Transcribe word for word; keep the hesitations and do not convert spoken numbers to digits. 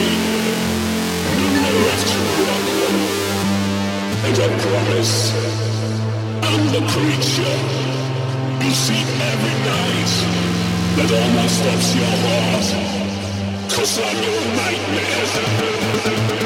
nowhere to run. And I promise, I'm the creature you see every night that almost stops your heart. Cause I'm your nightmare.